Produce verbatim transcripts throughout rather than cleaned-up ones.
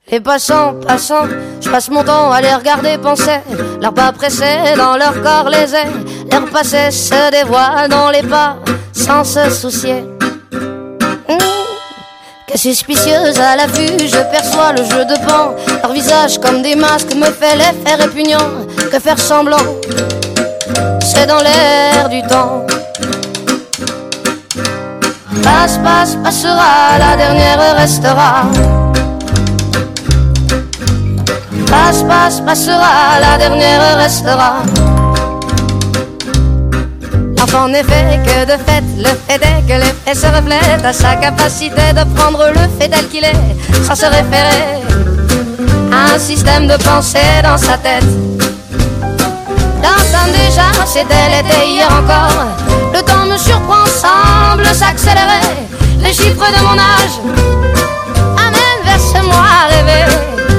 Les passants, passants, je passe mon temps à les regarder penser. Leurs pas pressés dans leur corps les ailes. L'air passé se dévoile dans les pas sans se soucier. Mmh. Que suspicieuse à la vue, je perçois le jeu de pan. Leur visage comme des masques me fait l'effet répugnant. Que faire semblant, c'est dans l'air du temps. Passe, passe, passera, la dernière restera. Passe, passe, passera, la dernière restera. Enfin, en effet, que de fait, le fait est que l'effet se reflète à sa capacité de prendre le fait tel qu'il est, sans se référer à un système de pensée dans sa tête. L'entendre déjà, c'était l'été hier encore. Le temps me surprend, semble s'accélérer. Les chiffres de mon âge amènent vers ce moi rêvé.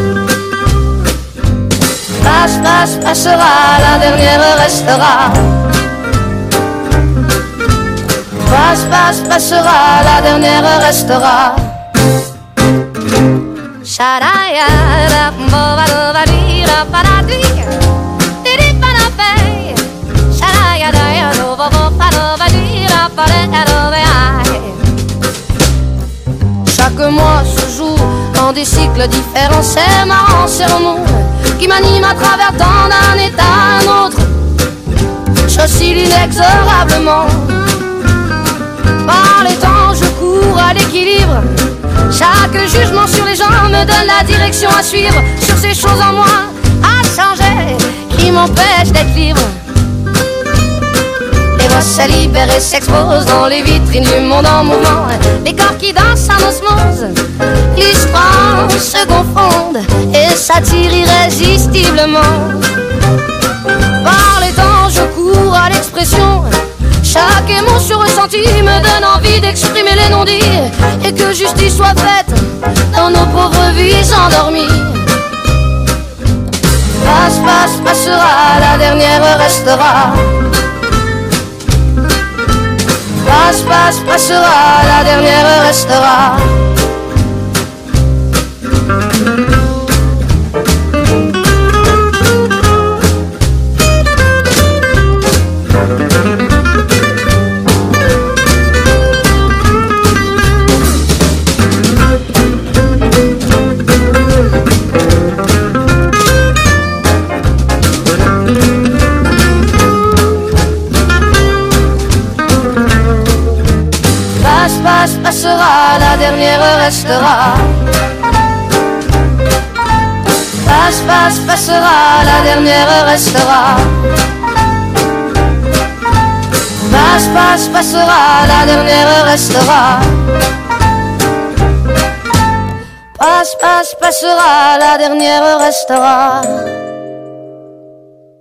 Passe, passe, passera, la dernière restera. Passe, passe, passera, la dernière restera. Chaque mois se joue dans des cycles différents. C'est marrant, c'est remous qui m'anime à travers tant d'un état à un autre. J'oscille inexorablement. Par les temps, je cours à l'équilibre. Chaque jugement sur les gens me donne la direction à suivre. Sur ces choses en moi à changer qui m'empêchent d'être libre. Les voix se libèrent et s'exposent dans les vitrines du monde en mouvement. Les corps qui dansent en osmose, l'histoire se confondent et s'attirent irrésistiblement. Par les temps, je cours à l'expression. Chaque émotion ressentie me donne envie d'exprimer les non-dits et que justice soit faite dans nos pauvres vies endormies. Passe, passe, passera, la dernière restera. Passe, passe, passera, la dernière restera. Passera, la dernière restera. Passe, passe, passera, la dernière restera. Passe, passe, passera, la dernière restera. Passe, passe, passera, la dernière restera.